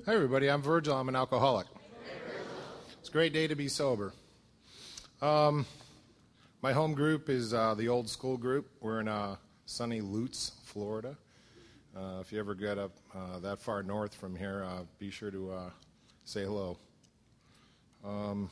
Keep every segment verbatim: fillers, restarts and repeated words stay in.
Hi, everybody. I'm Virgil. I'm an alcoholic. It's a great day to be sober. Um, my home group is uh, the old school group. We're in uh, sunny Lutz, Florida. Uh, if you ever get up uh, that far north from here, uh, be sure to uh, say hello. Um,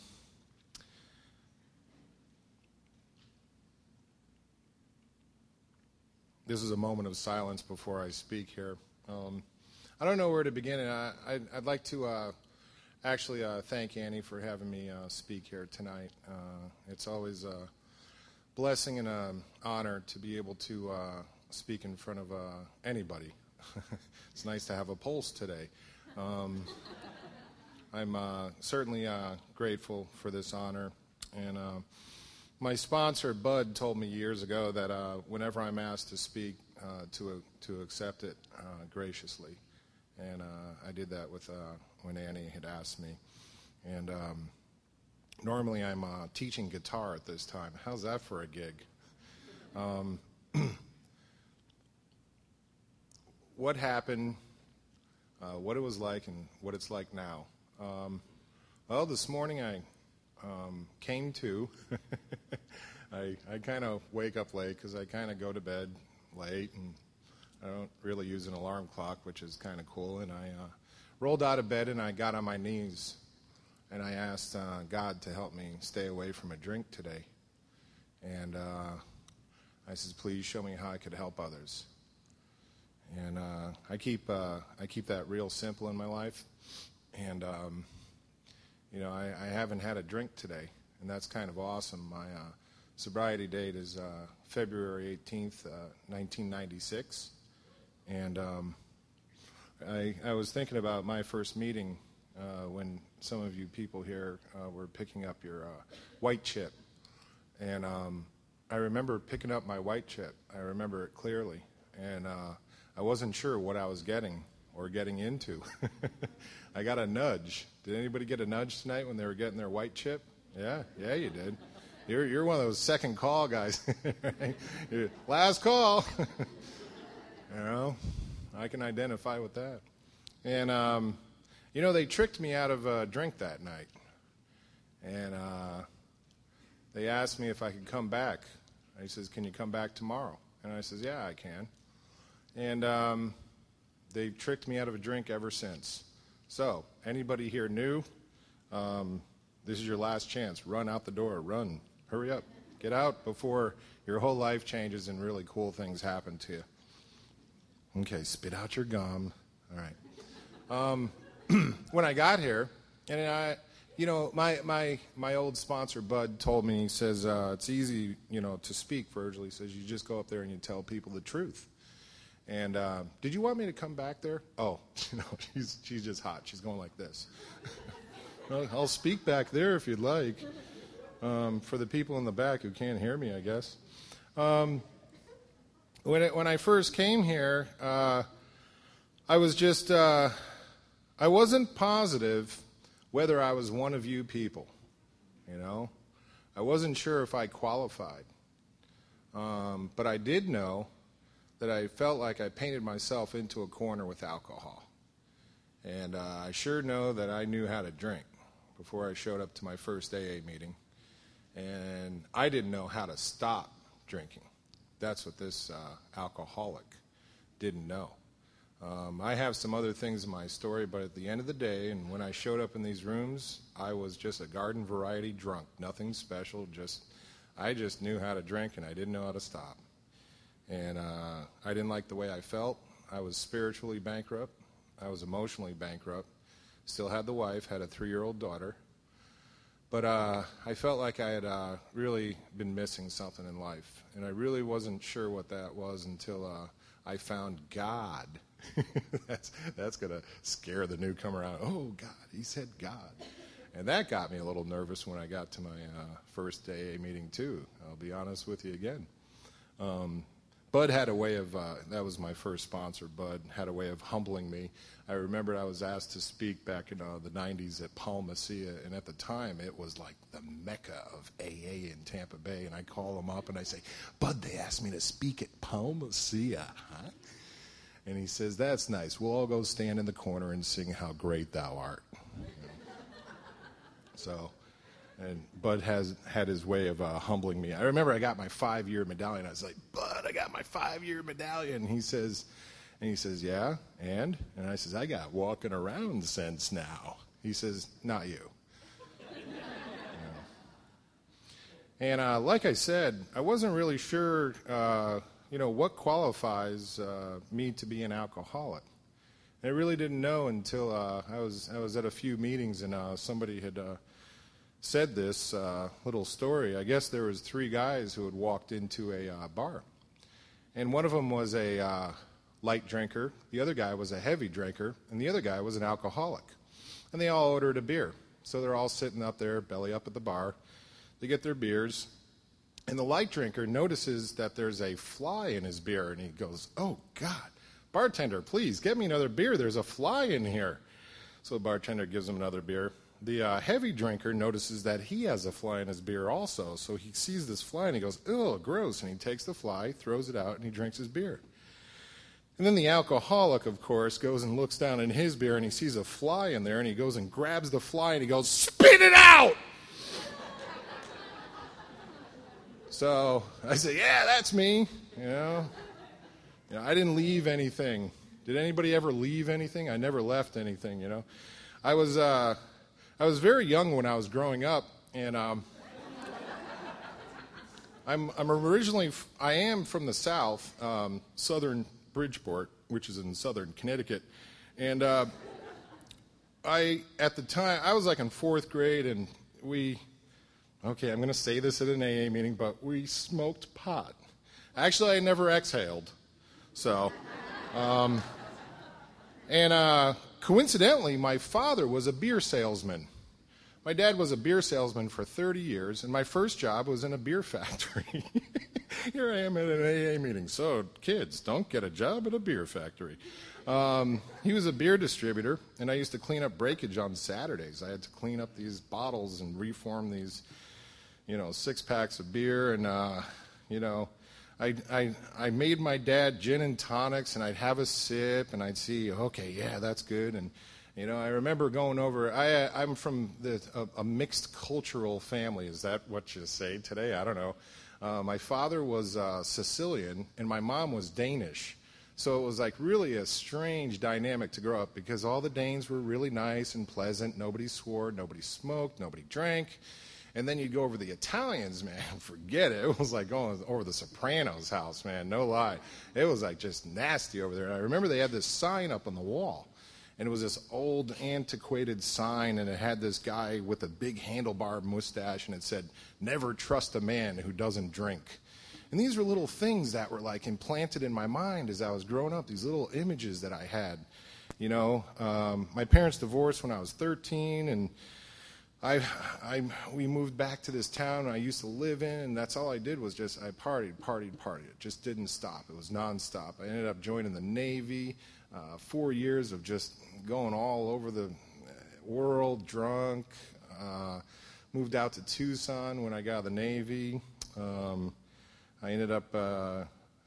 this is a moment of silence before I speak here. Um, I don't know where to begin. I, I'd, I'd like to uh, actually uh, thank Annie for having me uh, speak here tonight. Uh, it's always a blessing and an honor to be able to uh, speak in front of uh, anybody. It's nice to have a pulse today. Um, I'm uh, certainly uh, grateful for this honor. And uh, my sponsor, Bud, told me years ago that uh, whenever I'm asked to speak, uh, to uh, to accept it uh, graciously. And uh, I did that with uh, when Annie had asked me. And um, normally I'm uh, teaching guitar at this time. How's that for a gig? Um, what happened, uh, what it was like, and what it's like now. Um, well, this morning I um, came to. I, I kind of wake up late because I kind of go to bed late, and I don't really use an alarm clock, which is kind of cool. And I uh, rolled out of bed, and I got on my knees, and I asked uh, God to help me stay away from a drink today. And uh, I said, please show me how I could help others. And uh, I keep uh, I keep that real simple in my life. And, um, you know, I, I haven't had a drink today, and that's kind of awesome. My uh, sobriety date is uh, February eighteenth, uh, nineteen ninety-six. And um, I, I was thinking about my first meeting uh, when some of you people here uh, were picking up your uh, white chip. And um, I remember picking up my white chip. I remember it clearly. And uh, I wasn't sure what I was getting or getting into. I got a nudge. Did anybody get a nudge tonight when they were getting their white chip? Yeah, yeah, you did. You're you're one of those second call guys. Right? You're, last call. You know, I can identify with that. And, um, you know, they tricked me out of a drink that night. And uh, they asked me if I could come back. I says, can you come back tomorrow? And I says, yeah, I can. And um, they've tricked me out of a drink ever since. So, anybody here new, um, this is your last chance. Run out the door. Run. Hurry up. Get out before your whole life changes and really cool things happen to you. Okay, spit out your gum. All right. Um, when I got here, and I, you know, my my my old sponsor Bud told me, he says uh, it's easy, you know, to speak. Virgil, he says you just go up there and you tell people the truth. And uh, did you want me to come back there? Oh, you know, she's she's just hot. She's going like this. Well, I'll speak back there if you'd like. Um, for the people in the back who can't hear me, I guess. Um, When it, when I first came here, uh, I was just, uh, I wasn't positive whether I was one of you people, you know. I wasn't sure if I qualified. Um, but I did know that I felt like I painted myself into a corner with alcohol. And uh, I sure know that I knew how to drink before I showed up to my first A A meeting. And I didn't know how to stop drinking. That's what this uh, alcoholic didn't know. Um, I have some other things in my story, but at the end of the day, and when I showed up in these rooms, I was just a garden variety drunk. Nothing special. Just I just knew how to drink, and I didn't know how to stop. And uh, I didn't like the way I felt. I was spiritually bankrupt. I was emotionally bankrupt. Still had the wife, had a three-year-old daughter. But uh, I felt like I had uh, really been missing something in life. And I really wasn't sure what that was until uh, I found God. that's that's going to scare the newcomer out. Oh, God, he said God. And that got me a little nervous when I got to my uh, first A A meeting, too. I'll be honest with you again. Um, Bud had a way of, uh, that was my first sponsor, Bud had a way of humbling me. I remember I was asked to speak back in uh, the nineties at Palma Sia, and at the time it was like the mecca of A A in Tampa Bay, and I call them up and I say, Bud, they asked me to speak at Palma Sia, huh? And he says, that's nice. We'll all go stand in the corner and sing How Great Thou Art. You know? So, and Bud has had his way of uh, humbling me. I remember I got my five-year medallion. I was like, Bud, I got my five-year medallion. And he says, and he says, yeah, and? And I says, I got walking around sense now. He says, not you. And uh, like I said, I wasn't really sure, uh, you know, what qualifies uh, me to be an alcoholic. And I really didn't know until uh, I was I was at a few meetings and uh, somebody had uh, said this uh, little story. I guess there was three guys who had walked into a uh, bar, and one of them was a uh, light drinker, the other guy was a heavy drinker, and the other guy was an alcoholic. And they all ordered a beer. So they're all sitting up there, belly up at the bar. They get their beers, and the light drinker notices that there's a fly in his beer, and he goes, oh, God, bartender, please, get me another beer. There's a fly in here. So the bartender gives him another beer. The uh, heavy drinker notices that he has a fly in his beer also, so he sees this fly, and he goes, oh, gross, and he takes the fly, throws it out, and he drinks his beer. And then the alcoholic, of course, goes and looks down in his beer, and he sees a fly in there, and he goes and grabs the fly, and he goes, spit it out! So I said, yeah, that's me, you know. You know, I didn't leave anything. Did anybody ever leave anything? I never left anything, you know. I was uh, I was very young when I was growing up, and um, I'm I'm originally, I am from the South, um, southern Bridgeport, which is in southern Connecticut, and uh, I, at the time, I was like in fourth grade, and we... Okay, I'm going to say this at an A A meeting, but we smoked pot. Actually, I never exhaled. So, um, and uh, coincidentally, my father was a beer salesman. My dad was a beer salesman for thirty years, and my first job was in a beer factory. Here I am at an A A meeting. So, kids, don't get a job at a beer factory. Um, he was a beer distributor, and I used to clean up breakage on Saturdays. I had to clean up these bottles and reform these, you know, six packs of beer, and uh, you know, I, I I made my dad gin and tonics, and I'd have a sip, and I'd see, okay, yeah, that's good, and you know, I remember going over. I I'm from the a, a mixed cultural family. Is that what you say today? I don't know. Uh, my father was uh, Sicilian, and my mom was Danish. So it was like really a strange dynamic to grow up because all the Danes were really nice and pleasant. Nobody swore, nobody smoked, nobody drank. And then you'd go over the Italians, man, forget it. It was like going over the Sopranos house, man, no lie. It was like just nasty over there. And I remember they had this sign up on the wall. And it was this old, antiquated sign, and it had this guy with a big handlebar mustache, and it said, never trust a man who doesn't drink. And these were little things that were like implanted in my mind as I was growing up, these little images that I had. You know, um, my parents divorced when I was thirteen, and I, I, we moved back to this town I used to live in, and that's all I did was just, I partied, partied, partied. It just didn't stop. It was nonstop. I ended up joining the Navy, uh, four years of just going all over the world, drunk. Uh, moved out to Tucson when I got out of the Navy. Um, I ended up, uh,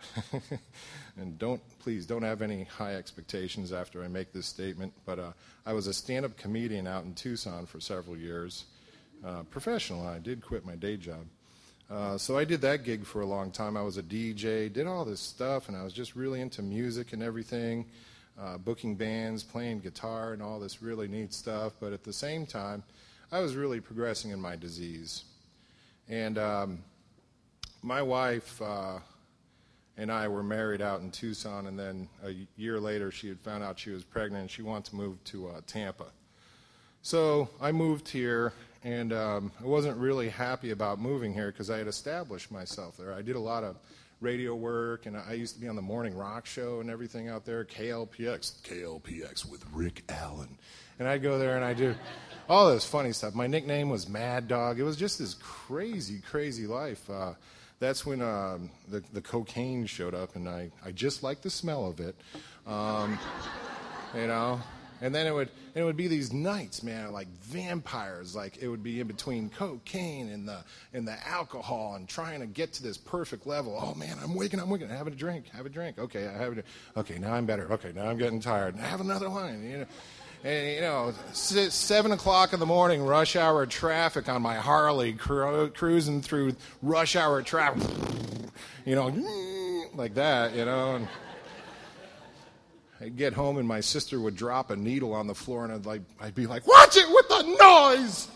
and don't, please don't have any high expectations after I make this statement, but uh, I was a stand-up comedian out in Tucson for several years, uh, professional. I did quit my day job. Uh, so I did that gig for a long time. I was a D J, did all this stuff, and I was just really into music and everything, uh, booking bands, playing guitar, and all this really neat stuff. But at the same time, I was really progressing in my disease. And um, my wife uh, and I were married out in Tucson, and then a year later she had found out she was pregnant, and she wanted to move to uh, Tampa. So I moved here, and um, I wasn't really happy about moving here because I had established myself there. I did a lot of radio work, and I used to be on the morning rock show and everything out there, K L P X, K L P X with Rick Allen. And I'd go there and I'd do all this funny stuff. My nickname was Mad Dog. It was just this crazy, crazy life. Uh, that's when um, the, the cocaine showed up, and I, I just liked the smell of it. Um, you know, And then it would and it would be these nights, man, like vampires. Like it would be in between cocaine and the and the alcohol and trying to get to this perfect level. Oh man, I'm waking, I'm waking. Have a drink, have a drink. Okay, I have a drink. Okay, now I'm better. Okay, now I'm getting tired. Have another one. You know, and you know, seven o'clock in the morning, rush hour traffic on my Harley, cru- cruising through rush hour traffic. You know, like that. You know. And, I'd get home and my sister would drop a needle on the floor and I'd like I'd be like, watch it with the noise,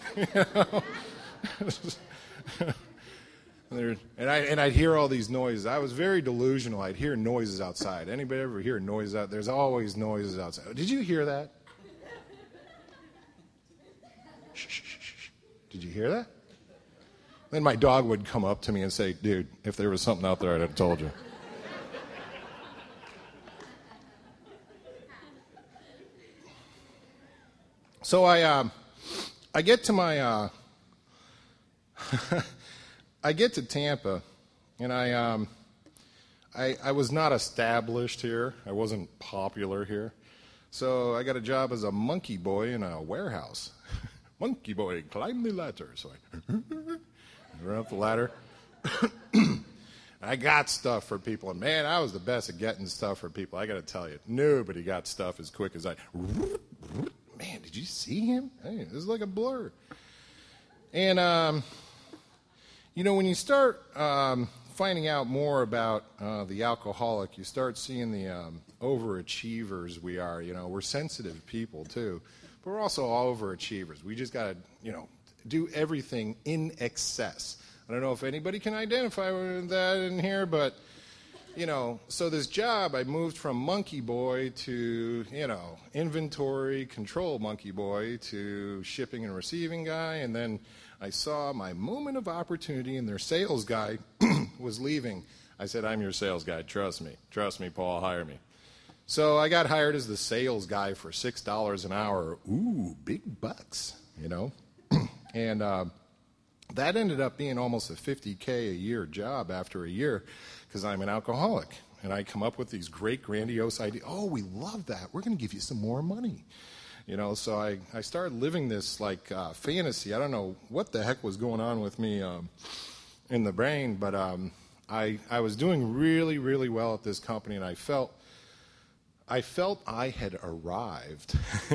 you know? and, there, and I and I'd hear all these noises. I was very delusional. I'd hear noises outside. Anybody ever hear noises out? There's always noises outside. Did you hear that? Shh, shh, shh, shh. Did you hear that? Then my dog would come up to me and say, dude, if there was something out there, I'd have told you. So I, um, I get to my, uh, I get to Tampa, and I, um, I, I was not established here. I wasn't popular here, so I got a job as a monkey boy in a warehouse. Monkey boy, climb the ladder. So I run up the ladder. I got stuff for people, and man, I was the best at getting stuff for people. I got to tell you, nobody got stuff as quick as I. Man, did you see him? Hey, it was like a blur. And, um, you know, when you start um, finding out more about uh, the alcoholic, you start seeing the um, overachievers we are. You know, we're sensitive people, too. But we're also all overachievers. We just got to, you know, do everything in excess. I don't know if anybody can identify with that in here, but... You know, so this job, I moved from monkey boy to, you know, inventory control monkey boy to shipping and receiving guy. And then I saw my moment of opportunity and their sales guy was leaving. I said, I'm your sales guy. Trust me. Trust me, Paul. Hire me. So I got hired as the sales guy for six dollars an hour. Ooh, big bucks, you know. and uh, that ended up being almost a fifty K a year job after a year. Because I'm an alcoholic, and I come up with these great grandiose ideas. Oh, we love that. We're going to give you some more money. You know, so I, I started living this, like, uh, fantasy. I don't know what the heck was going on with me um, in the brain, but um, I I was doing really, really well at this company, and I felt I felt I had arrived,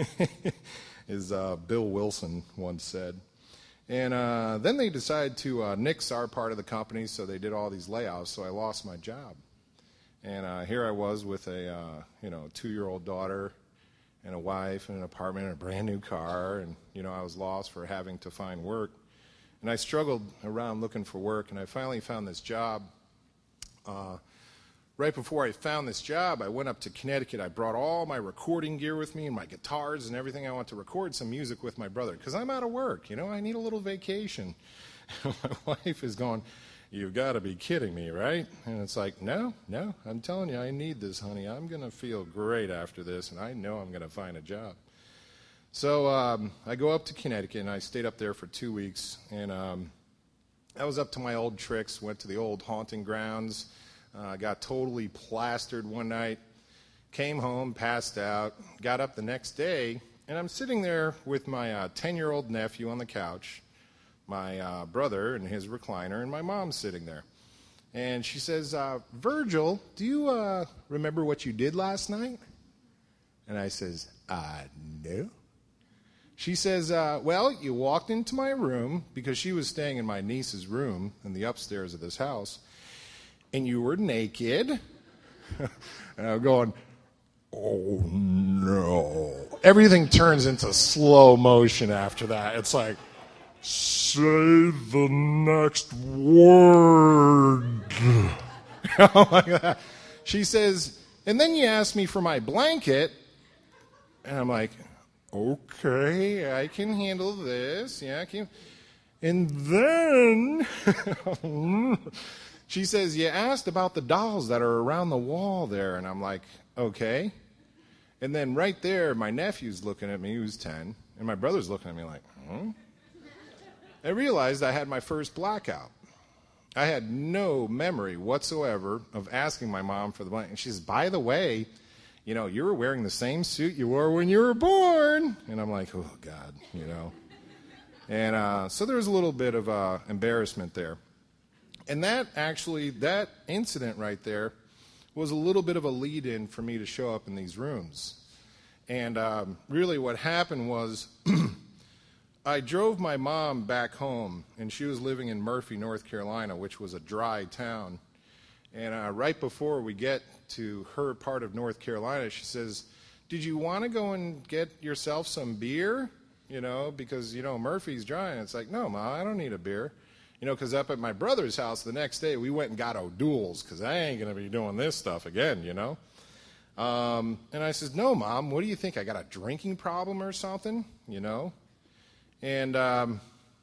as uh, Bill Wilson once said. And uh, then they decided to uh, nix our part of the company, so they did all these layoffs, so I lost my job. And uh, here I was with a uh, you know two-year-old daughter and a wife and an apartment and a brand-new car, and you know I was lost for having to find work. And I struggled around looking for work, and I finally found this job. Uh, right before I found this job, I went up to Connecticut. I brought all my recording gear with me and my guitars and everything. I want to record some music with my brother because I'm out of work. You know, I need a little vacation. My wife is going, you've got to be kidding me, right? And it's like, no, no, I'm telling you, I need this, honey. I'm going to feel great after this, and I know I'm going to find a job. So um, I go up to Connecticut, and I stayed up there for two weeks. And um, I was up to my old tricks, went to the old haunting grounds. I uh, got totally plastered one night, came home, passed out, got up the next day, and I'm sitting there with my uh, ten-year-old nephew on the couch, my uh, brother in his recliner, and my mom sitting there. And she says, uh, Virgil, do you uh, remember what you did last night? And I says, uh, no. She says, uh, well, you walked into my room, because she was staying in my niece's room in the upstairs of this house, and you were naked. And I'm going, oh, no. Everything turns into slow motion after that. It's like, say the next word. Oh, my God. She says, and then you asked me for my blanket. And I'm like, okay, I can handle this. Yeah, I can. And then... She says, you asked about the dolls that are around the wall there. And I'm like, okay. And then right there, my nephew's looking at me, who's ten, and my brother's looking at me like, hmm? I realized I had my first blackout. I had no memory whatsoever of asking my mom for the blanket. And she says, by the way, you know, you were wearing the same suit you wore when you were born. And I'm like, oh, God, you know. And uh, so there was a little bit of uh, embarrassment there. And that actually, that incident right there was a little bit of a lead-in for me to show up in these rooms. And um, really what happened was I drove my mom back home, and she was living in Murphy, North Carolina, which was a dry town. And uh, right before we get to her part of North Carolina, she says, did you want to go and get yourself some beer? You know, because, you know, Murphy's dry. And it's like, no, Ma, I don't need a beer. You know, because up at my brother's house the next day, we went and got O'Doul's because I ain't going to be doing this stuff again, you know. Um, and I says, no, Mom, what do you think? I got a drinking problem or something, you know? And um,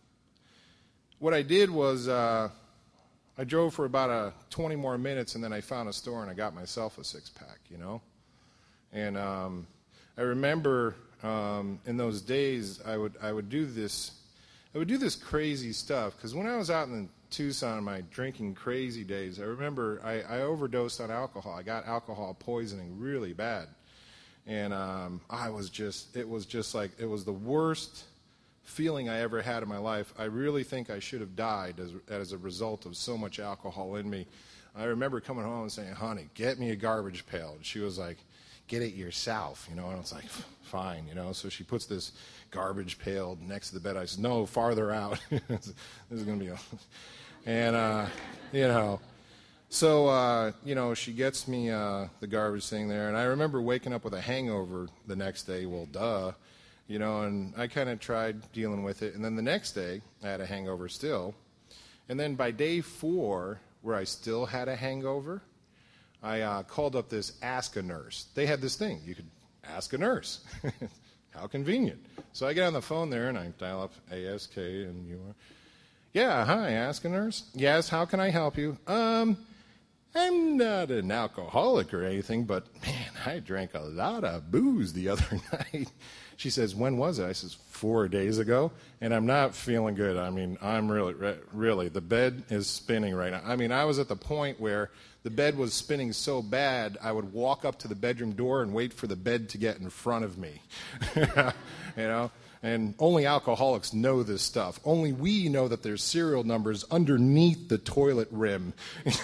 what I did was uh, I drove for about a twenty more minutes, and then I found a store, and I got myself a six-pack, you know? And um, I remember um, in those days I would I would do this I would do this crazy stuff, because when I was out in Tucson in my drinking crazy days, I remember I, I overdosed on alcohol. I got alcohol poisoning really bad. And um, I was just, it was just like, it was the worst feeling I ever had in my life. I really think I should have died as, as a result of so much alcohol in me. I remember coming home and saying, honey, get me a garbage pail. And she was like, get it yourself, you know, and I was like, fine, you know. So she puts this garbage pail next to the bed. I said, no, farther out. This is going to be a... And, uh, you know, so, uh, you know, she gets me uh, the garbage thing there. And I remember waking up with a hangover the next day. Well, duh, you know, and I kind of tried dealing with it. And then the next day, I had a hangover still. And then by day four, where I still had a hangover, I uh, called up this Ask a Nurse. They had this thing. You could ask a nurse. How convenient. So I get on the phone there, and I dial up A S K, and you are... Yeah, hi, Ask a Nurse. Yes, how can I help you? Um, I'm not an alcoholic or anything, but, man, I drank a lot of booze the other night. She says, when was it? I says, four days ago, and I'm not feeling good. I mean, I'm really, really, the bed is spinning right now. I mean, I was at the point where the bed was spinning so bad, I would walk up to the bedroom door and wait for the bed to get in front of me, you know? And only alcoholics know this stuff. Only we know that there's serial numbers underneath the toilet rim.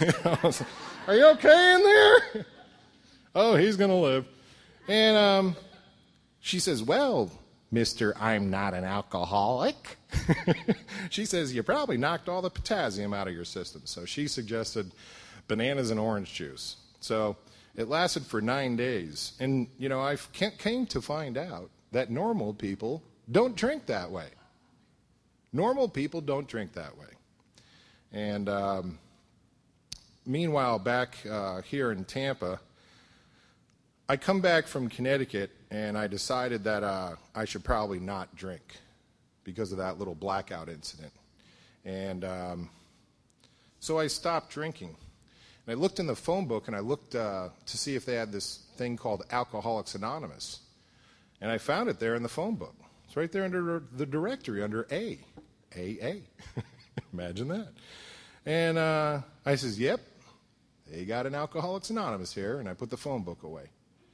Are you okay in there? Oh, he's going to live. And um, she says, well, Mister I'm not an alcoholic. She says, you probably knocked all the potassium out of your system. So she suggested bananas and orange juice. So it lasted for nine days. And, you know, I came to find out that normal people don't drink that way. Normal people don't drink that way. And um, meanwhile, back uh, here in Tampa, I come back from Connecticut, and I decided that uh, I should probably not drink because of that little blackout incident. And um, so I stopped drinking. And I looked in the phone book, and I looked uh, to see if they had this thing called Alcoholics Anonymous. And I found it there in the phone book. It's right there under the directory, under A. A A. Imagine that. And uh, I says, yep, they got an Alcoholics Anonymous here, and I put the phone book away.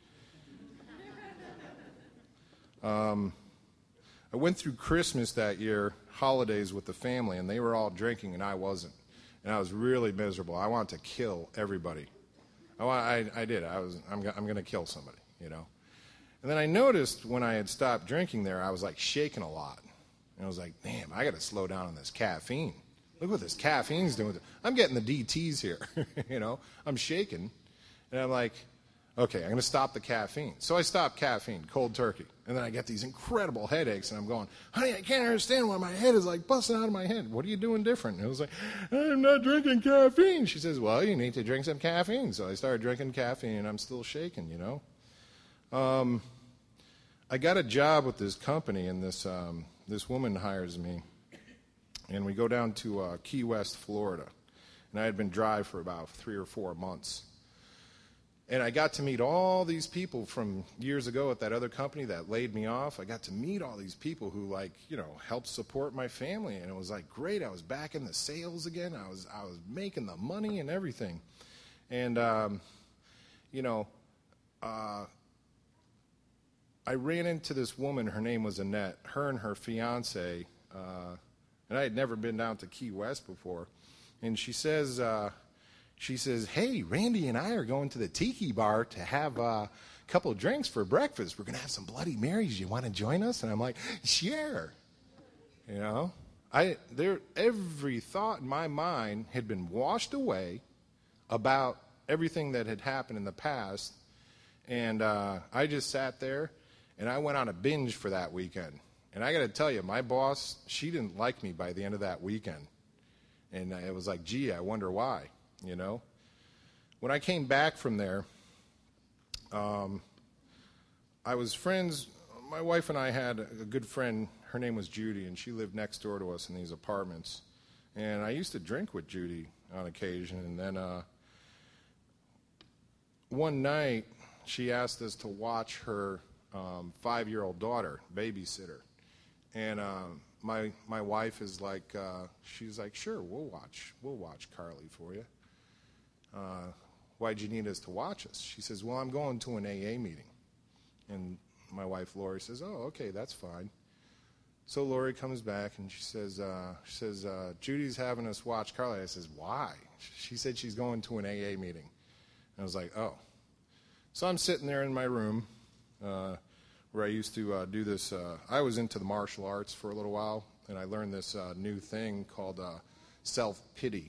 Um, I went through Christmas that year, holidays with the family, and they were all drinking, and I wasn't. And I was really miserable. I wanted to kill everybody. I, I, I did. I was. I'm, I'm going to kill somebody, you know. And then I noticed when I had stopped drinking there, I was like shaking a lot. And I was like, damn, I got to slow down on this caffeine. Look what this caffeine's doing. I'm getting the D Ts here, you know. I'm shaking. And I'm like, okay, I'm going to stop the caffeine. So I stopped caffeine, cold turkey. And then I get these incredible headaches, and I'm going, honey, I can't understand why my head is like busting out of my head. What are you doing different? And I was like, I'm not drinking caffeine. She says, well, you need to drink some caffeine. So I started drinking caffeine, and I'm still shaking, you know. Um, I got a job with this company, and this um, this woman hires me, and we go down to uh, Key West, Florida. And I had been dry for about three or four months. And I got to meet all these people from years ago at that other company that laid me off. I got to meet all these people who, like, you know, helped support my family. And it was, like, great. I was back in the sales again. I was I was making the money and everything. And, um, you know, uh, I ran into this woman. Her name was Annette. Her and her fiance, uh, and I had never been down to Key West before. And she says, uh, she says, "Hey, Randy and I are going to the Tiki Bar to have uh, a couple of drinks for breakfast. We're going to have some Bloody Marys. You want to join us?" And I'm like, "Sure." You know, I there every thought in my mind had been washed away about everything that had happened in the past, and uh, I just sat there. And I went on a binge for that weekend. And I got to tell you, my boss, she didn't like me by the end of that weekend. And it was like, gee, I wonder why, you know. When I came back from there, um, I was friends. My wife and I had a good friend. Her name was Judy, and she lived next door to us in these apartments. And I used to drink with Judy on occasion. And then uh, one night, she asked us to watch her Um, five-year-old daughter, babysitter. And um, my my wife is like, uh, she's like, "Sure, we'll watch. We'll watch Carly for you." Uh, "Why'd you need us to watch us?" She says, "Well, I'm going to an A A meeting." And my wife, Lori, says, "Oh, okay, that's fine." So Lori comes back and she says, uh, she says, uh, "Judy's having us watch Carly." I says, "Why?" She said she's going to an A A meeting. And I was like, "Oh." So I'm sitting there in my room, Uh, where I used to uh, do this. Uh, I was into the martial arts for a little while, and I learned this uh, new thing called uh, self-pity.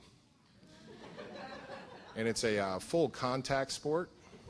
And it's a uh, full contact sport.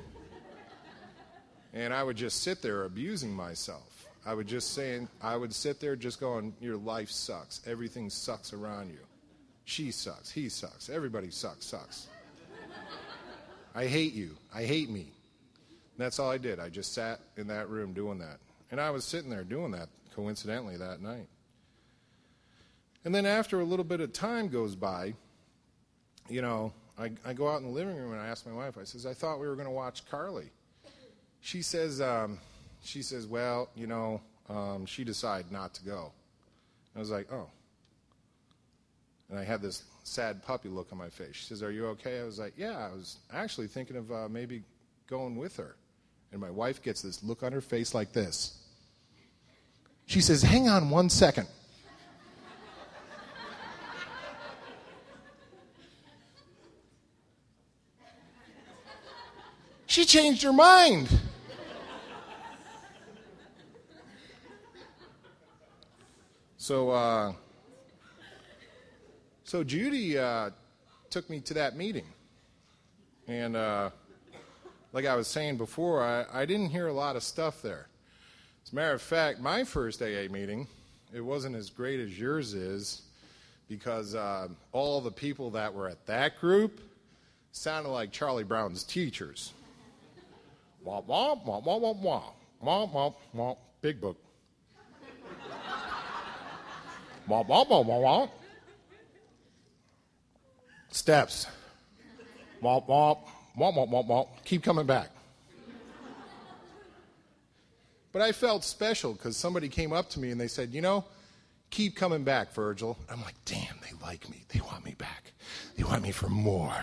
And I would just sit there abusing myself. I would just say, I would sit there just going, "Your life sucks. Everything sucks around you. She sucks. He sucks. Everybody sucks, sucks. I hate you. I hate me." And that's all I did. I just sat in that room doing that. And I was sitting there doing that, coincidentally, that night. And then after a little bit of time goes by, you know, I, I go out in the living room and I ask my wife, I says, "I thought we were going to watch Carly." She says, um, she says, "Well, you know, um, she decided not to go." I was like, "Oh." And I had this sad puppy look on my face. She says, "Are you okay?" I was like, "Yeah, I was actually thinking of uh, maybe going with her." And my wife gets this look on her face like this. She says, "Hang on one second." She changed her mind. So, uh, so Judy uh, took me to that meeting. And uh, like I was saying before, I, I didn't hear a lot of stuff there. As a matter of fact, my first A A meeting, it wasn't as great as yours is, because uh, all the people that were at that group sounded like Charlie Brown's teachers. Wah, wah, wah, wah, wah, wah, wah, wah, wah, big book. Wah, wah, wah, wah, wah. Steps. Wah, wah, wah, wah, wah, wah. Keep coming back. But I felt special because somebody came up to me and they said, "You know, keep coming back, Virgil." I'm like, damn, they like me. They want me back. They want me for more.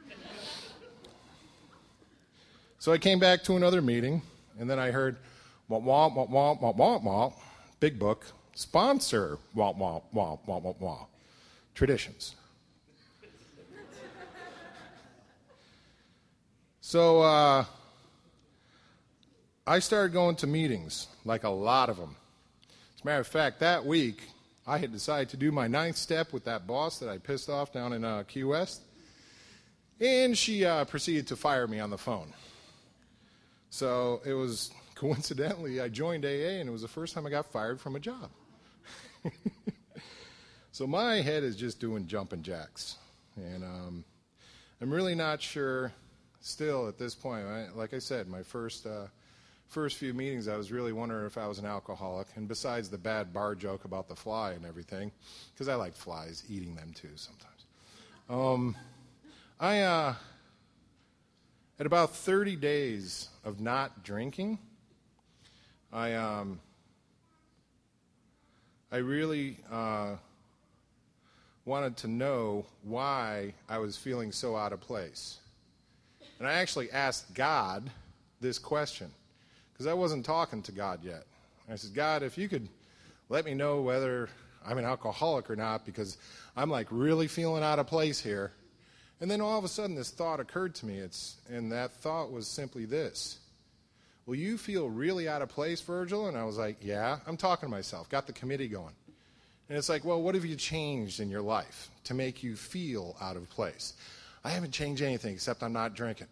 So I came back to another meeting, and then I heard, wah, wah, wah, wah, wah, wah, wah, big book, sponsor, wah, wah, wah, wah, wah, wah, traditions. So uh, I started going to meetings, like a lot of them. As a matter of fact, that week, I had decided to do my ninth step with that boss that I pissed off down in uh, Key West, and she uh, proceeded to fire me on the phone. So it was, coincidentally, I joined A A, and it was the first time I got fired from a job. So my head is just doing jumping jacks, and um, I'm really not sure still at this point. I, like I said, my first uh, first few meetings, I was really wondering if I was an alcoholic, and besides the bad bar joke about the fly and everything, because I like flies, eating them too sometimes. Um, I, uh, at about thirty days of not drinking, I, um, I really uh, wanted to know why I was feeling so out of place. And I actually asked God this question, because I wasn't talking to God yet. I said, God, if you could let me know whether I'm an alcoholic or not, because I'm like really feeling out of place here. And then all of a sudden this thought occurred to me. It's and that thought was simply this. Will you feel really out of place, Virgil? And I was like, yeah, I'm talking to myself. Got the committee going. And it's like, well, what have you changed in your life to make you feel out of place? I haven't changed anything except I'm not drinking.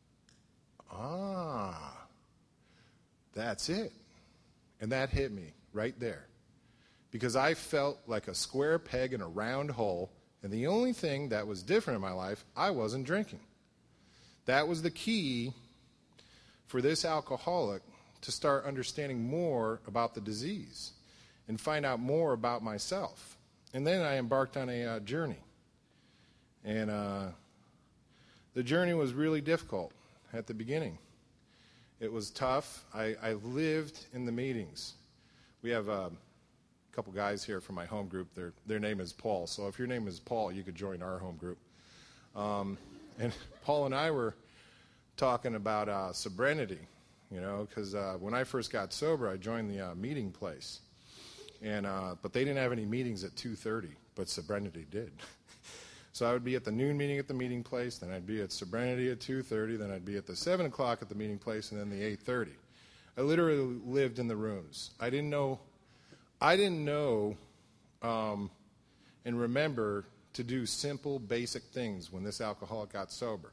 Ah, that's it. And that hit me right there. Because I felt like a square peg in a round hole, and the only thing that was different in my life, I wasn't drinking. That was the key for this alcoholic to start understanding more about the disease and find out more about myself. And then I embarked on a uh, journey. And uh, the journey was really difficult at the beginning. It was tough. I, I lived in the meetings. We have uh, a couple guys here from my home group. Their, their name is Paul. So if your name is Paul, you could join our home group. Um, and Paul and I were talking about uh, sobriety, you know, because uh, when I first got sober, I joined the uh, meeting place. And uh, but they didn't have any meetings at two thirty, but sobriety did. So I would be at the noon meeting at the meeting place, then I'd be at sobriety at two thirty, then I'd be at the seven o'clock at the meeting place, and then the eight thirty. I literally lived in the rooms. I didn't know, I didn't know um, and remember to do simple, basic things when this alcoholic got sober.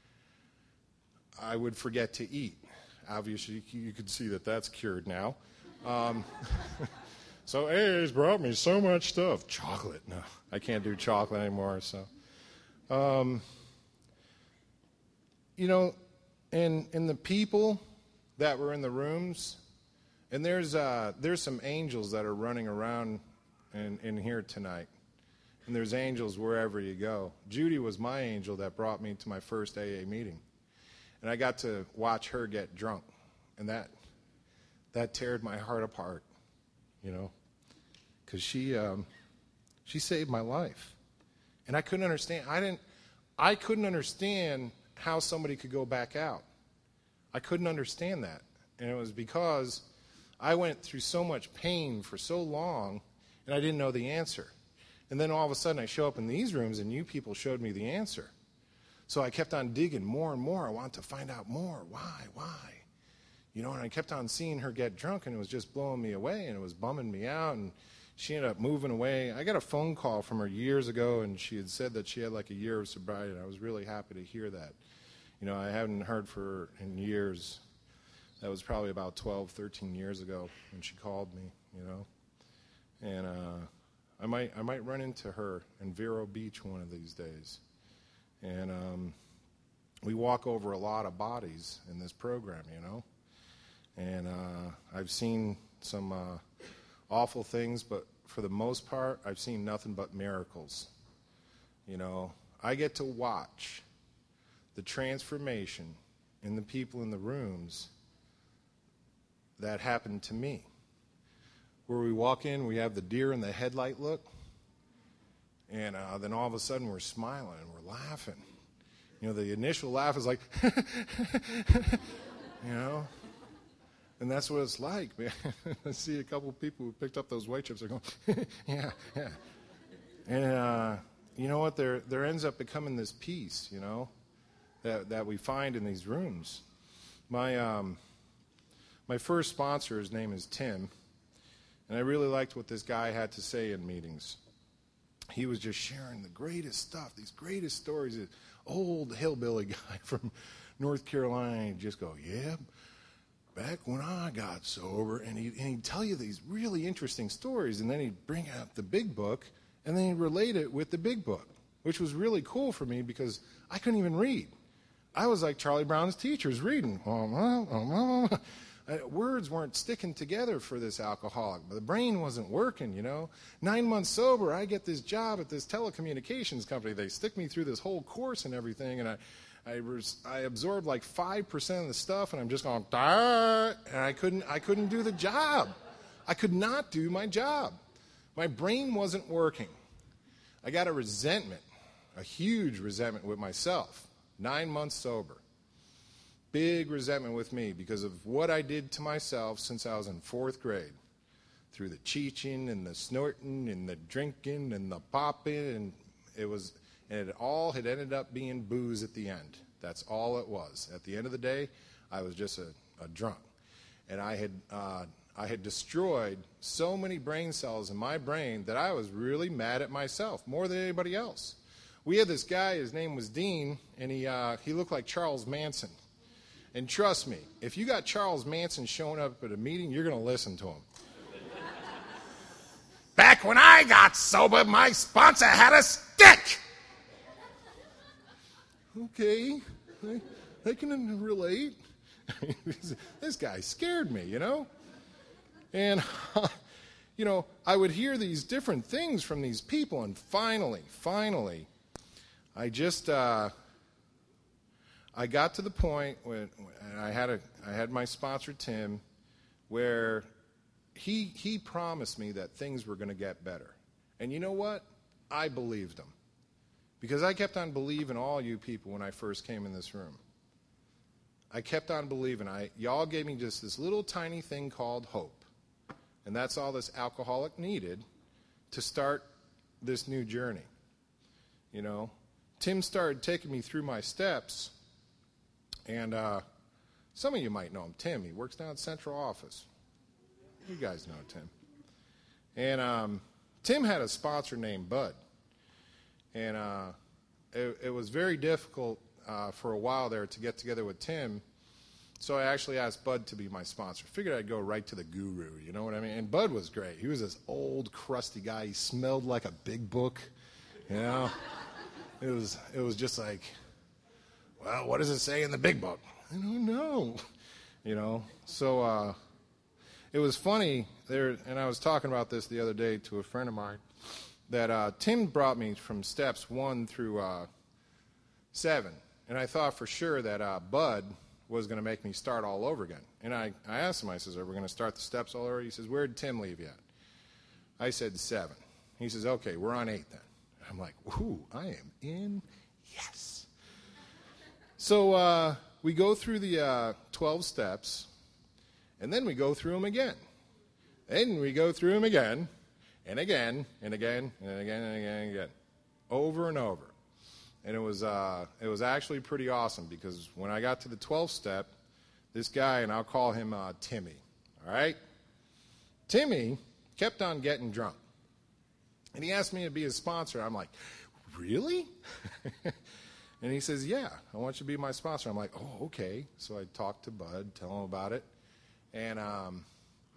I would forget to eat. Obviously, you could see that that's cured now. Um, so, hey, he's brought me so much stuff. Chocolate. No, I can't do chocolate anymore. So, um, you know, and, and the people that were in the rooms, and there's uh, there's some angels that are running around in, in here tonight. And there's angels wherever you go. Judy was my angel that brought me to my first A A meeting. And I got to watch her get drunk. And that that teared my heart apart, you know, because she um, she saved my life. And I couldn't understand. I didn't. I couldn't understand how somebody could go back out. I couldn't understand that. And it was because I went through so much pain for so long, and I didn't know the answer. And then all of a sudden I show up in these rooms, and you people showed me the answer. So I kept on digging more and more. I wanted to find out more. Why? Why? You know, and I kept on seeing her get drunk, and it was just blowing me away, and it was bumming me out, and she ended up moving away. I got a phone call from her years ago, and she had said that she had like a year of sobriety, and I was really happy to hear that. You know, I hadn't heard from her in years. That was probably about twelve, thirteen years ago when she called me, you know. And uh, I might I might run into her in Vero Beach one of these days. And um, we walk over a lot of bodies in this program, you know. And uh, I've seen some uh, awful things, but for the most part, I've seen nothing but miracles. You know, I get to watch the transformation in the people in the rooms that happened to me. Where we walk in, we have the deer in the headlight look, and uh, then all of a sudden we're smiling and we're laughing. You know, the initial laugh is like, you know, and that's what it's like, man. I see a couple of people who picked up those white chips. They're going, yeah, yeah. And uh, you know what? There there ends up becoming this peace, you know, that that we find in these rooms. My um, my first sponsor, his name is Tim, and I really liked what this guy had to say in meetings. He was just sharing the greatest stuff, these greatest stories. This old hillbilly guy from North Carolina, he'd just go, yeah, back when I got sober, and he'd, and he'd tell you these really interesting stories, and then he'd bring out the big book, and then he'd relate it with the big book, which was really cool for me because I couldn't even read. I was like Charlie Brown's teachers reading. Words weren't sticking together for this alcoholic. The brain wasn't working, you know. Nine months sober, I get this job at this telecommunications company. They stick me through this whole course and everything, and I I, res, I absorbed like five percent of the stuff, and I'm just going, Dah! And I couldn't, I couldn't do the job. I could not do my job. My brain wasn't working. I got a resentment, a huge resentment with myself, nine months sober. big resentment with me because of what I did to myself since I was in fourth grade. Through the cheeching and the snorting and the drinking and the popping, and it was, and it all had ended up being booze at the end. That's all it was. At the end of the day, I was just a, a drunk, and I had uh, I had destroyed so many brain cells in my brain that I was really mad at myself more than anybody else. We had this guy. His name was Dean, and he uh, he looked like Charles Manson. And trust me, if you got Charles Manson showing up at a meeting, you're going to listen to him. Back when I got sober, my sponsor had a stick. Okay, I, I can relate. This guy scared me, you know? And, you know, I would hear these different things from these people, and finally, finally, I just, uh, I got to the point when, when I had a, I had my sponsor, Tim, where He he promised me that things were going to get better. And you know what? I believed him. Because I kept on believing all you people when I first came in this room. I kept on believing. I y'all gave me just this little tiny thing called hope. And that's all this alcoholic needed to start this new journey. You know? Tim started taking me through my steps. And uh, some of you might know him. Tim, he works down at Central Office. You guys know Tim. And um, Tim had a sponsor named Bud. And uh, it, it was very difficult uh, for a while there to get together with Tim. So I actually asked Bud to be my sponsor. Figured I'd go right to the guru, you know what I mean? And Bud was great. He was this old, crusty guy. He smelled like a big book, you know? It was, it was just like, well, what does it say in the big book? I don't know. You know? So... Uh, It was funny, there, and I was talking about this the other day to a friend of mine, that uh, Tim brought me from steps one through uh, seven, and I thought for sure that uh, Bud was going to make me start all over again. And I, I asked him, I says, are we going to start the steps all over? He says, where did Tim leave you at? I said, seven. He says, okay, we're on eight then. I'm like, ooh, I am in, yes. So uh, we go through the uh, twelve steps. And then we go through them again. Then we go through them again, and again, and again, and again, and again, and again, over and over. And it was uh, it was actually pretty awesome because when I got to the twelfth step, this guy, and I'll call him uh, Timmy, all right? Timmy kept on getting drunk. And he asked me to be his sponsor. I'm like, really? And he says, yeah, I want you to be my sponsor. I'm like, oh, okay. So I talked to Bud, tell him about it. And um,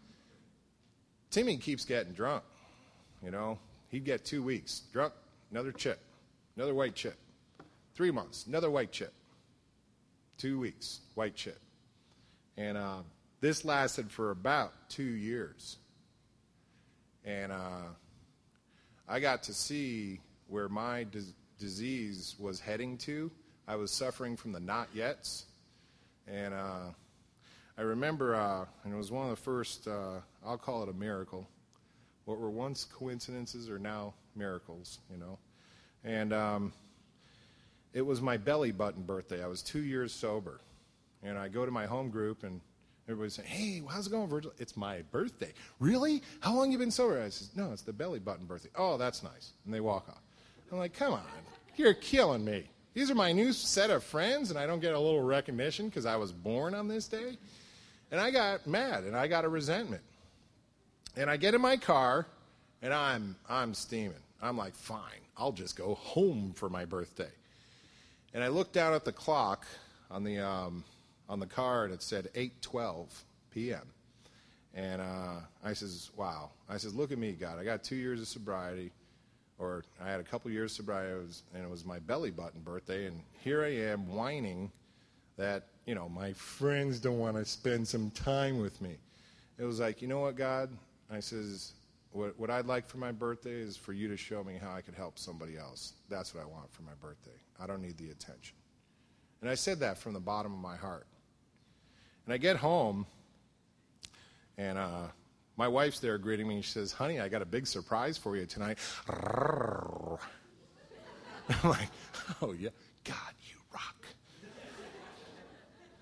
Timmy keeps getting drunk, you know. He'd get two weeks. Drunk, another chip, another white chip. Three months, another white chip. Two weeks, white chip. And uh, this lasted for about two years. And uh, I got to see where my dis- disease was heading to. I was suffering from the not yets. And... Uh, I remember, uh, and it was one of the first, uh, I'll call it a miracle. What were once coincidences are now miracles, you know. And um, it was my belly button birthday. I was two years sober. And I go to my home group, and everybody's saying, hey, how's it going, Virgil? It's my birthday. Really? How long you been sober? I said, no, it's the belly button birthday. Oh, that's nice. And they walk off. I'm like, come on, you're killing me. These are my new set of friends, and I don't get a little recognition because I was born on this day? And I got mad, and I got a resentment. And I get in my car, and I'm I'm steaming. I'm like, fine, I'll just go home for my birthday. And I looked down at the clock on the um, on the car, and it said eight twelve p.m. And uh, I says, wow. I says, look at me, God. I got two years of sobriety, or I had a couple years of sobriety, it was, and it was my belly button birthday, and here I am whining that, you know, my friends don't want to spend some time with me. It was like, you know what, God? I says, what, what I'd like for my birthday is for you to show me how I could help somebody else. That's what I want for my birthday. I don't need the attention. And I said that from the bottom of my heart. And I get home, and uh, my wife's there greeting me. She says, honey, I got a big surprise for you tonight. I'm like, oh, yeah, God, you rock.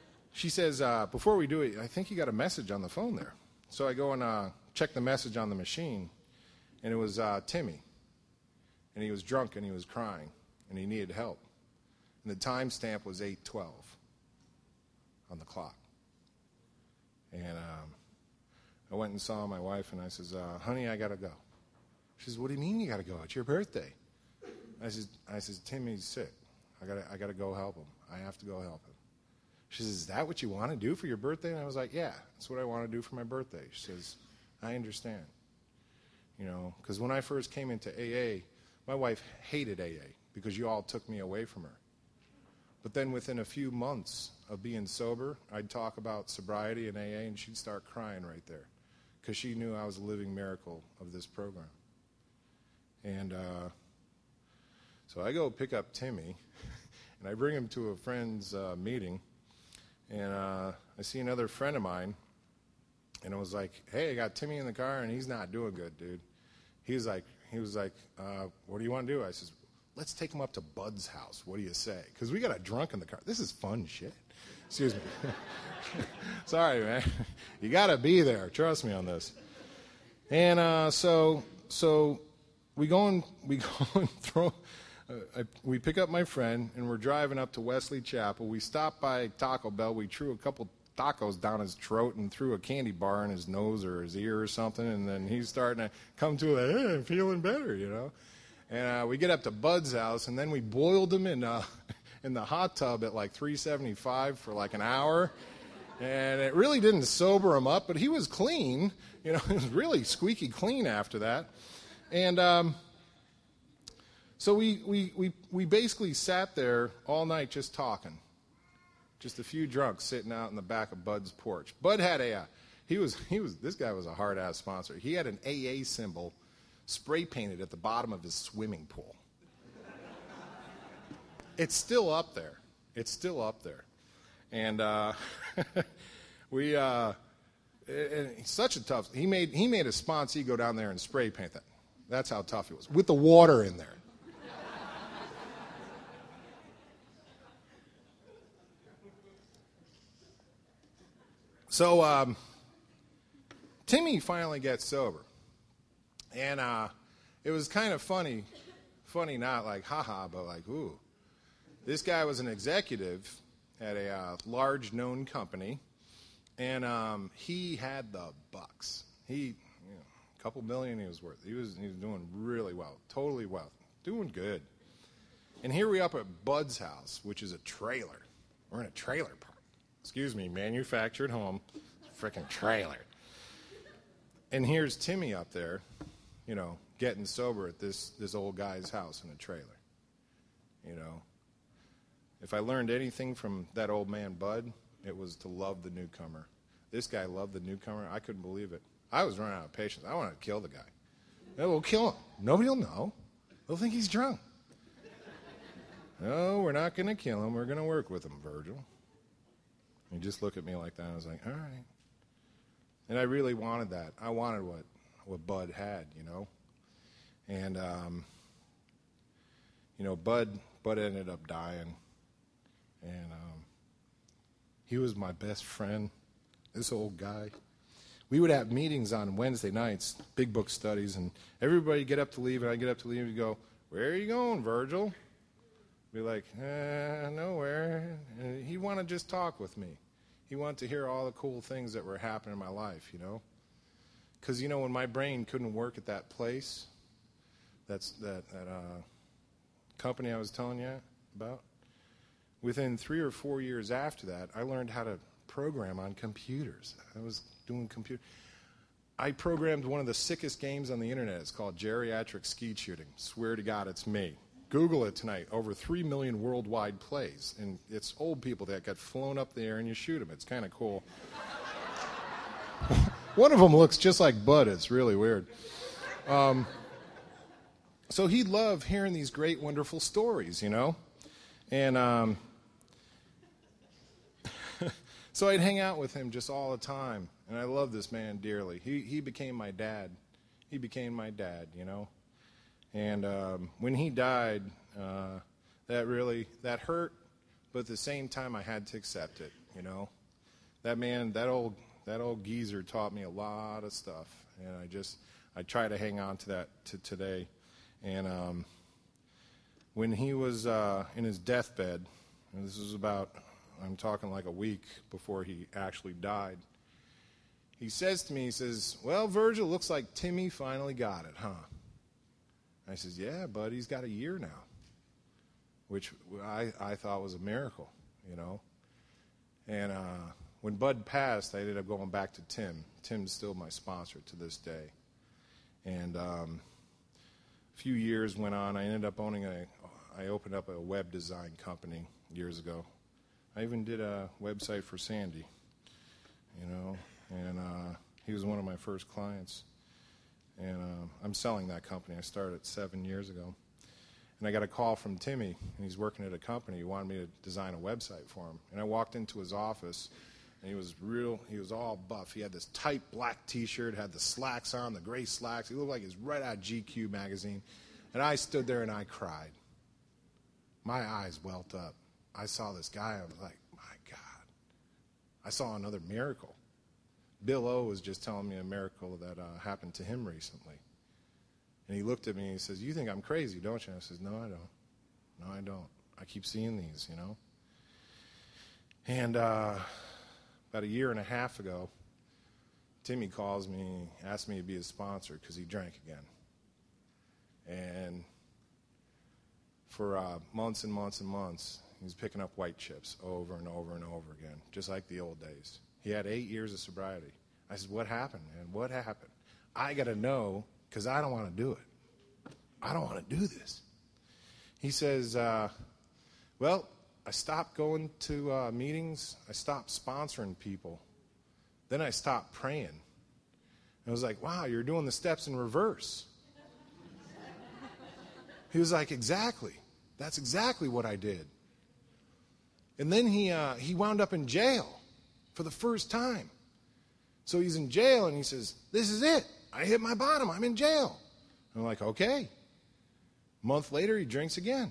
she says, uh, before we do it, I think you got a message on the phone there. So I go and uh, check the message on the machine, and it was uh, Timmy. And he was drunk, and he was crying, and he needed help. And the timestamp was eight twelve on the clock. And um, I went and saw my wife, and I says, uh, honey, I got to go. She says, what do you mean you got to go? It's your birthday. I says, I says, Timmy's sick. I got I got to go help him. I have to go help him. She says, is that what you want to do for your birthday? And I was like, yeah, that's what I want to do for my birthday. She says, I understand. You know, because when I first came into A A, my wife hated A A because you all took me away from her. But then within a few months of being sober, I'd talk about sobriety and A A, and she'd start crying right there because she knew I was a living miracle of this program. And uh, so I go pick up Timmy, and I bring him to a friend's uh, meeting, and uh, I see another friend of mine, and I was like, hey, I got Timmy in the car, and he's not doing good, dude. He was like, he was like, uh, what do you want to do? I says, let's take him up to Bud's house. What do you say? Because we got a drunk in the car. This is fun shit. Excuse me. Sorry, man. You got to be there. Trust me on this. And uh, so so we go and, we go and throw, uh, I, we pick up my friend, and we're driving up to Wesley Chapel. We stop by Taco Bell. We threw a couple tacos down his throat and threw a candy bar in his nose or his ear or something, and then he's starting to come to a, hey, I'm feeling better, you know. And uh, we get up to Bud's house, and then we boiled him in uh, in the hot tub at like three seventy-five for like an hour, and it really didn't sober him up, but he was clean, you know. He was really squeaky clean after that, and um, so we, we we we basically sat there all night just talking, just a few drunks sitting out in the back of Bud's porch. Bud had a uh, he was he was this guy was a hard ass sponsor. He had an A A symbol spray painted at the bottom of his swimming pool. It's still up there. It's still up there. And uh, we, uh, and he's such a tough, he made, he made a sponsee go down there and spray paint that. That's how tough he was, with the water in there. So um, Timmy finally gets sober. And uh, it was kind of funny, funny not like haha, but like ooh. This guy was an executive at a uh, large known company, and um, he had the bucks. He, you know, a couple million he was worth. He was he was doing really well, totally well, doing good. And here we up at Bud's house, which is a trailer. We're in a trailer park. Excuse me, manufactured home, freaking trailer. And here's Timmy up there, you know, getting sober at this, this old guy's house in a trailer. You know, if I learned anything from that old man, Bud, it was to love the newcomer. This guy loved the newcomer. I couldn't believe it. I was running out of patience. I wanted to kill the guy. No, we'll kill him. Nobody will know. They'll think he's drunk. No, we're not going to kill him. We're going to work with him, Virgil. He just looked at me like that. I was like, all right. And I really wanted that. I wanted what, what Bud had, you know. And, um, you know, Bud, Bud ended up dying. And um, he was my best friend, this old guy. We would have meetings on Wednesday nights, big book studies, and everybody get up to leave, and I get up to leave, and go, where are you going, Virgil? Be like, eh, nowhere. And he'd want to just talk with me. He wanted to hear all the cool things that were happening in my life, you know. Because, you know, when my brain couldn't work at that place, that's that, that uh, company I was telling you about, within three or four years after that, I learned how to program on computers. I was doing computer. I programmed one of the sickest games on the internet. It's called Geriatric Skeet Shooting. Swear to God, it's me. Google it tonight. Over three million worldwide plays. And it's old people that get flown up there and you shoot them. It's kind of cool. One of them looks just like Bud. It's really weird. Um, so he'd love hearing these great, wonderful stories, you know. And um, so I'd hang out with him just all the time. And I love this man dearly. He, he became my dad. He became my dad, you know. And um, when he died, uh, that really, that hurt, but at the same time I had to accept it, you know. that man, that old that old geezer taught me a lot of stuff, and I just I try to hang on to that to today. And um, when he was uh, in his deathbed, and this was about, I'm talking like a week before he actually died, he says to me, he says, "Well, Virgil, looks like Timmy finally got it, huh?" I says, "Yeah, bud, he's got a year now," which I, I thought was a miracle, you know. And uh, when Bud passed, I ended up going back to Tim. Tim's still my sponsor to this day. And um, a few years went on. I ended up owning a, I opened up a web design company years ago. I even did a website for Sandy, you know, and uh, he was one of my first clients. And uh, I'm selling that company. I started seven years ago. And I got a call from Timmy, and he's working at a company. He wanted me to design a website for him. And I walked into his office, and he was real, he was all buff. He had this tight black T-shirt, had the slacks on, the gray slacks. He looked like he was right out of G Q magazine. And I stood there and I cried. My eyes welled up. I saw this guy. I was like, my God. I saw another miracle. Bill O was just telling me a miracle that uh, happened to him recently. And he looked at me and he says, "You think I'm crazy, don't you?" I says, "No, I don't. No, I don't. I keep seeing these, you know." And uh, about a year and a half ago, Timmy calls me, asked me to be his sponsor because he drank again. And for uh, months and months and months, he was picking up white chips over and over and over again, just like the old days. He had eight years of sobriety. I said, "What happened, man? What happened? I got to know, because I don't want to do it. I don't want to do this." He says, uh, "Well, I stopped going to uh, meetings. I stopped sponsoring people. Then I stopped praying." And I was like, "Wow, you're doing the steps in reverse." He was like, "Exactly. That's exactly what I did." And then he uh, he wound up in jail for the first time. So he's in jail, and he says, "This is it. I hit my bottom. I'm in jail." I'm like, "Okay." A month later, he drinks again.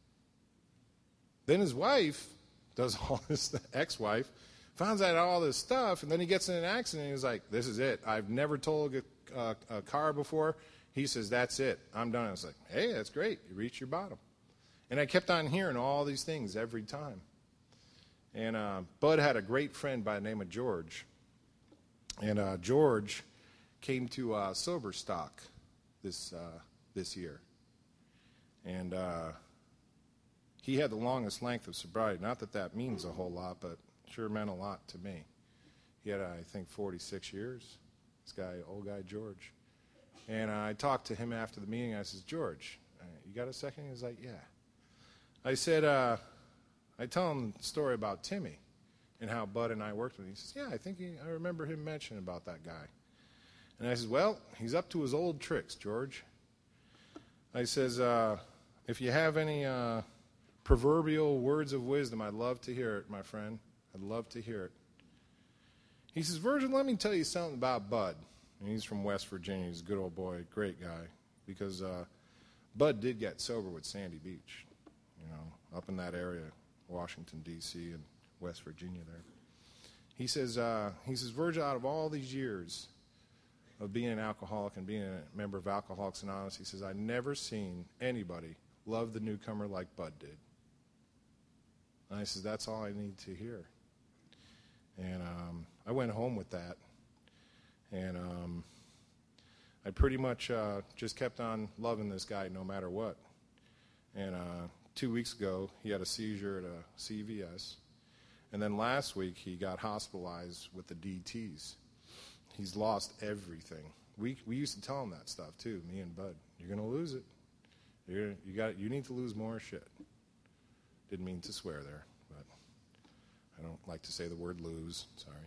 Then his wife does all this, the ex-wife, finds out all this stuff, and then he gets in an accident, and he's like, "This is it. I've never told a, a, a car before." He says, "That's it. I'm done." I was like, "Hey, that's great. You reached your bottom." And I kept on hearing all these things every time. And uh, Bud had a great friend by the name of George. And uh, George came to uh, Sober Stock this uh, this year. And uh, he had the longest length of sobriety. Not that that means a whole lot, but sure meant a lot to me. He had, uh, I think, forty-six years, this guy, old guy George. And uh, I talked to him after the meeting. I says, "George, uh, you got a second?" He was like, "Yeah." I said, uh, I tell him the story about Timmy and how Bud and I worked with him. He says, "Yeah, I think he, I remember him mentioning about that guy." And I says, "Well, he's up to his old tricks, George." I says, uh, "If you have any uh, proverbial words of wisdom, I'd love to hear it, my friend. I'd love to hear it." He says, "Virgil, let me tell you something about Bud." And he's from West Virginia. He's a good old boy, great guy. Because uh, Bud did get sober with Sandy Beach, you know, up in that area, Washington, D C, and West Virginia there. He says, uh, he says, "Virgil, out of all these years of being an alcoholic and being a member of Alcoholics Anonymous," he says, "I never seen anybody love the newcomer like Bud did." And I says, "That's all I need to hear." And um, I went home with that. And um, I pretty much uh, just kept on loving this guy no matter what. And uh, two weeks ago, he had a seizure at a C V S. And then last week, he got hospitalized with the D Ts. He's lost everything. We we used to tell him that stuff, too, me and Bud. "You're going to lose it. You're, you got you need to lose more shit." Didn't mean to swear there, but I don't like to say the word lose.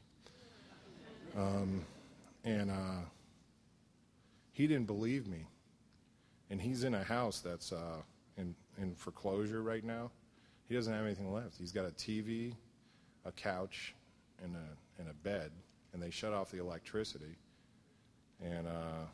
Sorry. Um, and uh, he didn't believe me. And he's in a house that's uh, in, in foreclosure right now. He doesn't have anything left. He's got a T V, a couch, and a, and a bed, and they shut off the electricity. And uh,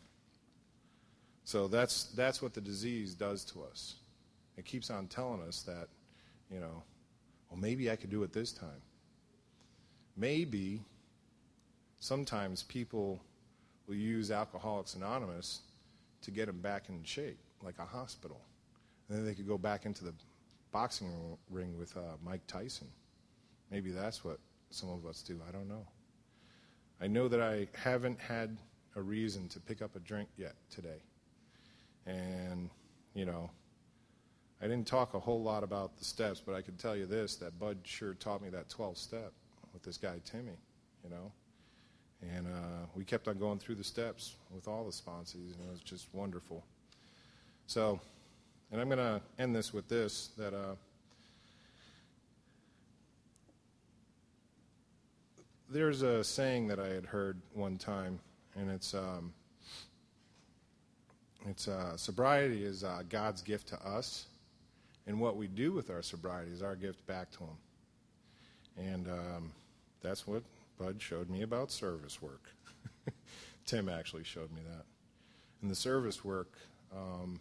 so that's that's what the disease does to us. It keeps on telling us that, you know, well, maybe I could do it this time. maybe sometimes people will use Alcoholics Anonymous to get them back in shape, like a hospital. And then they could go back into the boxing ring with uh, Mike Tyson. Maybe that's what some of us do. I don't know. I know that I haven't had a reason to pick up a drink yet today. And, you know, I didn't talk a whole lot about the steps, but I can tell you this, that Bud sure taught me that twelfth step with this guy, Timmy, you know. And uh, we kept on going through the steps with all the sponsees, and it was just wonderful. So, and I'm going to end this with this, that uh, there's a saying that I had heard one time, and it's um, it's uh, sobriety is uh, God's gift to us, and what we do with our sobriety is our gift back to Him. And um, that's what Bud showed me about service work. Tim actually showed me that. And the service work, um,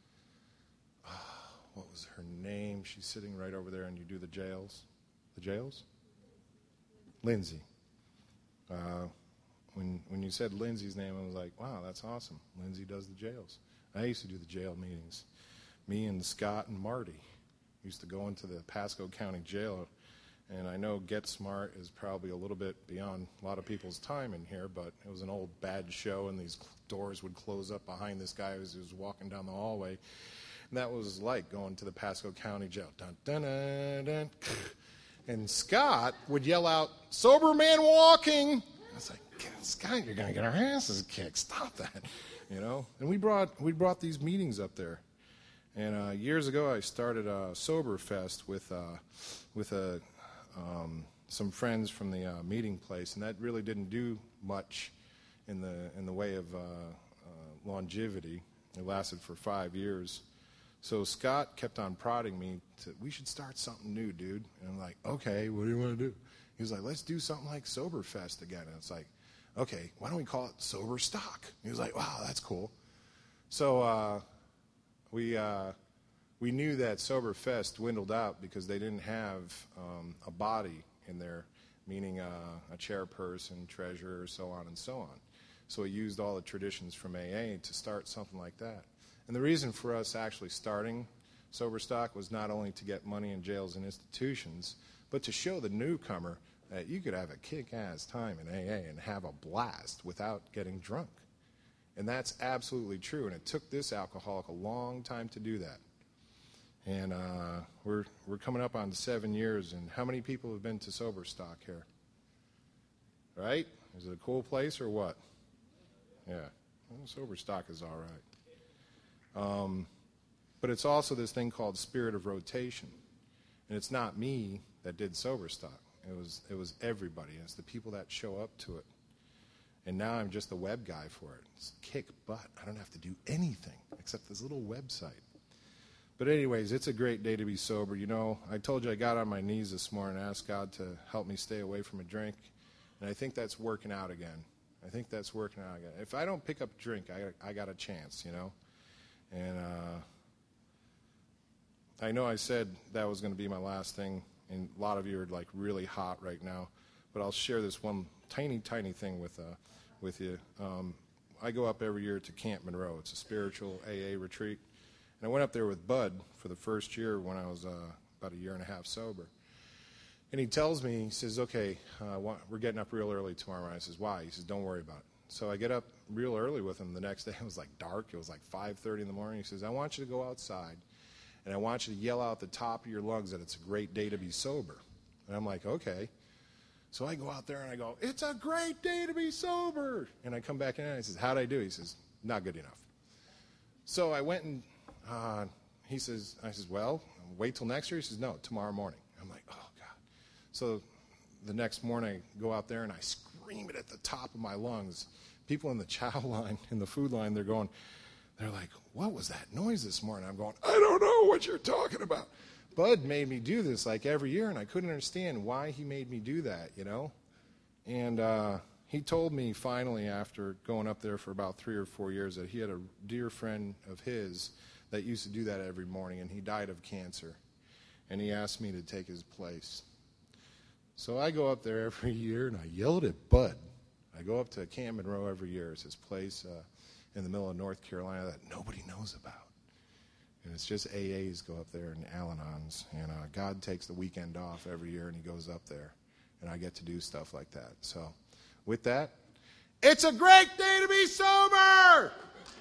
what was her name? She's sitting right over there, and you do the jails. The jails? Lindsay. Uh, when when you said Lindsay's name, I was like, wow, that's awesome. Lindsay does the jails. I used to do the jail meetings. Me and Scott and Marty used to go into the Pasco County Jail. And I know Get Smart is probably a little bit beyond a lot of people's time in here, but it was an old bad show, and these doors would close up behind this guy as he was walking down the hallway. And that was like going to the Pasco County Jail. Dun, dun, dun, dun. And Scott would yell out, "Sober man walking." I was like, Scott, you're going to get our asses kicked. Stop that, you know. And we brought we brought these meetings up there. And uh, years ago, I started a Sober Fest with uh, with a um, some friends from the uh, meeting place, and that really didn't do much in the in the way of uh, uh, longevity. It lasted for five years. So Scott kept on prodding me to, we should start something new, dude. And I'm like, okay, what do you want to do? He was like, let's do something like Sober Fest again. And it's like, okay, why don't we call it Sober Stock? He was like, wow, that's cool. So uh, we uh, we knew that Sober Fest dwindled out because they didn't have um, a body in there, meaning uh, a chairperson, treasurer, so on and so on. So we used all the traditions from A A to start something like that. And the reason for us actually starting Sober Stock was not only to get money in jails and institutions, but to show the newcomer that you could have a kick-ass time in A A and have a blast without getting drunk. And that's absolutely true. And it took this alcoholic a long time to do that. And uh, we're we're coming up on seven years. And how many people have been to Sober Stock here? Right? Is it a cool place or what? Yeah. Well, Sober Stock is all right. Um, but it's also this thing called spirit of rotation. And it's not me that did Sober Stock. It was it was everybody. It's the people that show up to it. And now I'm just the web guy for it. It's kick butt. I don't have to do anything except this little website. But anyways, it's a great day to be sober. You know, I told you I got on my knees this morning and asked God to help me stay away from a drink. And I think that's working out again. I think that's working out again. If I don't pick up a drink, I, I got a chance, you know. And uh, I know I said that was going to be my last thing, and a lot of you are like really hot right now. But I'll share this one tiny, tiny thing with uh, with you. Um, I go up every year to Camp Monroe. It's a spiritual A A retreat. And I went up there with Bud for the first year when I was uh, about a year and a half sober. And he tells me, he says, okay, uh, we're getting up real early tomorrow morning. I says, why? He says, don't worry about it. So I get up real early with him the next day. It was like dark. It was like five thirty in the morning. He says, I want you to go outside, and I want you to yell out the top of your lungs that it's a great day to be sober. And I'm like, okay. So I go out there, and I go, it's a great day to be sober. And I come back in, and I says, how'd I do? He says, not good enough. So I went and uh, he says, I says, well, wait till next year. He says, no, tomorrow morning. I'm like, oh, God. So the next morning, I go out there, and I scream it at the top of my lungs. People in the chow line, in the food line, they're going, they're like, what was that noise this morning? I'm going, I don't know what you're talking about. Bud made me do this like every year, and I couldn't understand why he made me do that, you know. And uh, he told me finally after going up there for about three or four years that he had a dear friend of his that used to do that every morning, and he died of cancer. And he asked me to take his place. So I go up there every year, and I yelled at Bud. I go up to Camp Monroe every year. It's this place uh, in the middle of North Carolina that nobody knows about. And it's just A As go up there and Al-Anons. And uh, God takes the weekend off every year, and he goes up there. And I get to do stuff like that. So with that, it's a great day to be sober!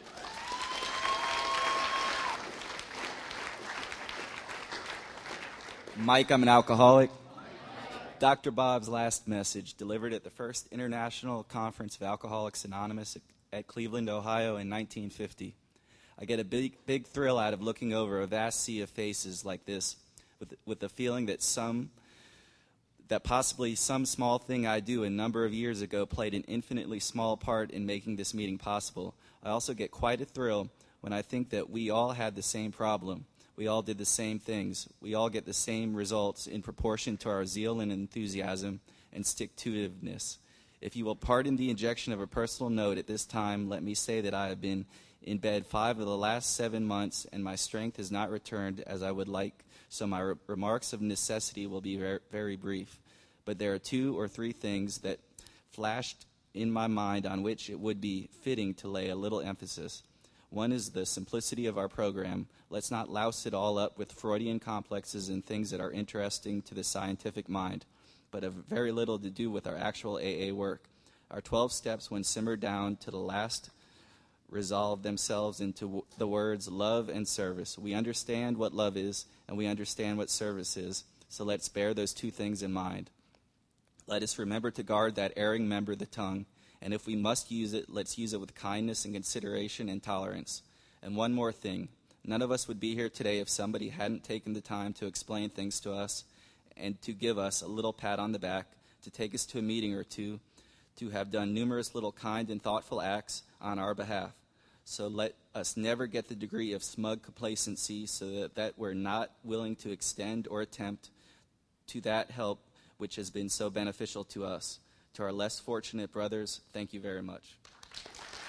Mike, I'm an alcoholic. Doctor Bob's last message, delivered at the first International Conference of Alcoholics Anonymous at Cleveland, Ohio in nineteen fifty. I get a big, big thrill out of looking over a vast sea of faces like this with, with the feeling that some, that possibly some small thing I do a number of years ago played an infinitely small part in making this meeting possible. I also get quite a thrill when I think that we all had the same problem. We all did the same things. We all get the same results in proportion to our zeal and enthusiasm and stick-to-itiveness. If you will pardon the injection of a personal note at this time, let me say that I have been in bed five of the last seven months, and my strength has not returned as I would like, so my re- remarks of necessity will be ver- very brief. But there are two or three things that flashed in my mind on which it would be fitting to lay a little emphasis. One is the simplicity of our program. Let's not louse it all up with Freudian complexes and things that are interesting to the scientific mind, but have very little to do with our actual A A work. Our twelve steps, when simmered down to the last, resolve themselves into w- the words love and service. We understand what love is, and we understand what service is, so let's bear those two things in mind. Let us remember to guard that erring member, the tongue, and if we must use it, let's use it with kindness and consideration and tolerance. And one more thing. None of us would be here today if somebody hadn't taken the time to explain things to us and to give us a little pat on the back, to take us to a meeting or two, to have done numerous little kind and thoughtful acts on our behalf. So let us never get the degree of smug complacency so that, that we're not willing to extend or attempt to that help which has been so beneficial to us. To our less fortunate brothers, thank you very much.